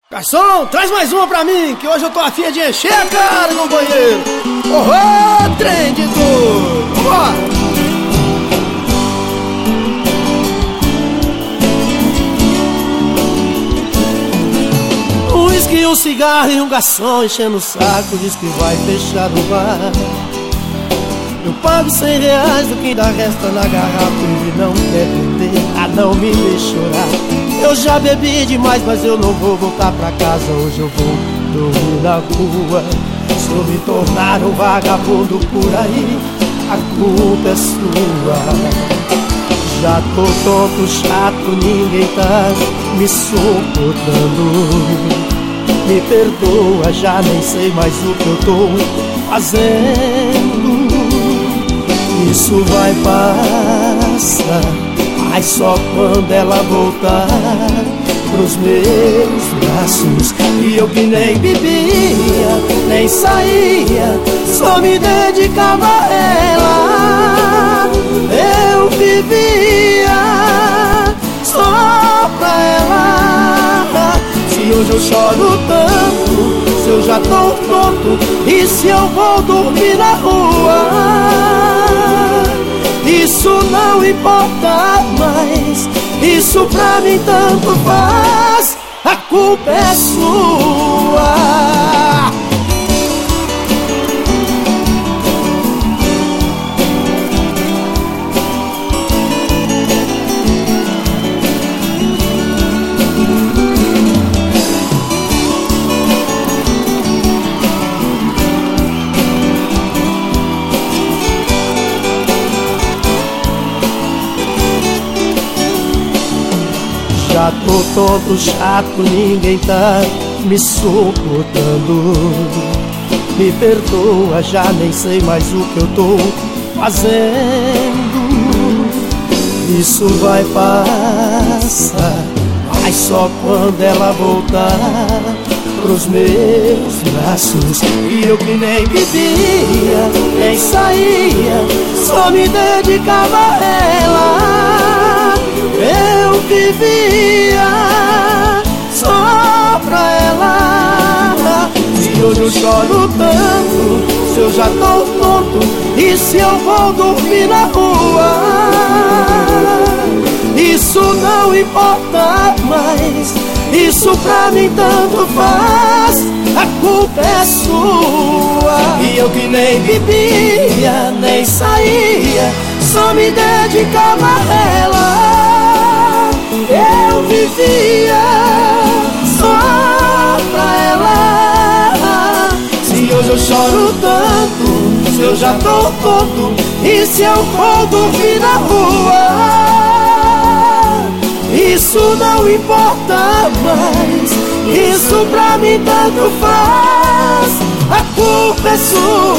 Garçom, traz mais uma pra mim, que hoje eu tô afim de encher a cara no banheiro. Oh, trem de dor. Vambora! Um uísque, um cigarro e um garçom enchendo o saco, diz que vai fechar o bar. Eu pago R$100 do que ainda resta na garrafa e ele não quer beber, não me deixa chorar. Eu já bebi demais, mas eu não vou voltar pra casa. Hoje eu vou dormir na rua. Se eu me tornar um vagabundo por aí, a culpa é sua. Já tô tonto, chato, ninguém tá me suportando. Me perdoa, já nem sei mais o que eu tô fazendo. Isso vai passar, mas só quando ela voltar pros meus braços. E eu que nem bebia, nem saía, só me dedicava a ela. Eu vivia só pra ela. Se hoje eu choro tanto, se eu já tô pronto, e se eu vou dormir na rua, isso não importa mais, isso pra mim tanto faz. A culpa é sua. Já tô tonto, chato, ninguém tá me suportando. Me perdoa, já nem sei mais o que eu tô fazendo. Isso vai passar, mas só quando ela voltar pros meus braços. E eu que nem bebia, nem saía, só me dedicava a ela. Eu vivia só pra ela. Se hoje eu choro tanto, se eu já tô tonto, e se eu vou dormir na rua, isso não importa mais, isso pra mim tanto faz. A culpa é sua. E eu que nem bebia, nem saía, só me dedicava a ela. Eu vivia só pra ela. Se hoje eu choro tanto, se eu já tô tonto, e se eu vou dormir na rua, isso não importa mais, isso pra mim tanto faz. A culpa é sua.